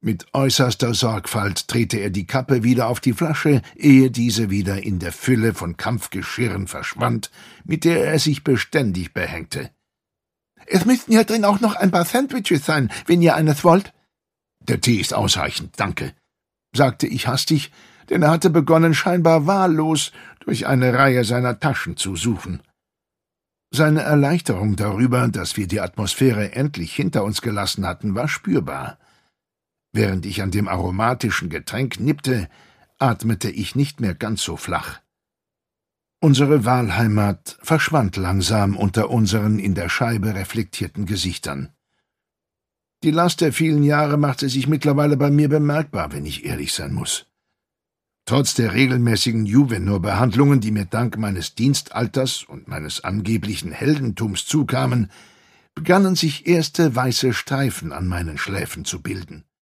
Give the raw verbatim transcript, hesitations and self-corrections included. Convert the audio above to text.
Mit äußerster Sorgfalt drehte er die Kappe wieder auf die Flasche, ehe diese wieder in der Fülle von Kampfgeschirren verschwand, mit der er sich beständig behängte. »Es müssten hier drin auch noch ein paar Sandwiches sein, wenn ihr eines wollt.« »Der Tee ist ausreichend, danke«, sagte ich hastig, denn er hatte begonnen, scheinbar wahllos durch eine Reihe seiner Taschen zu suchen. Seine Erleichterung darüber, dass wir die Atmosphäre endlich hinter uns gelassen hatten, war spürbar. Während ich an dem aromatischen Getränk nippte, atmete ich nicht mehr ganz so flach. Unsere Wahlheimat verschwand langsam unter unseren in der Scheibe reflektierten Gesichtern. Die Last der vielen Jahre machte sich mittlerweile bei mir bemerkbar, wenn ich ehrlich sein muss. Trotz der regelmäßigen Juvenor-Behandlungen, die mir dank meines Dienstalters und meines angeblichen Heldentums zukamen, begannen sich erste weiße Streifen an meinen Schläfen zu bilden.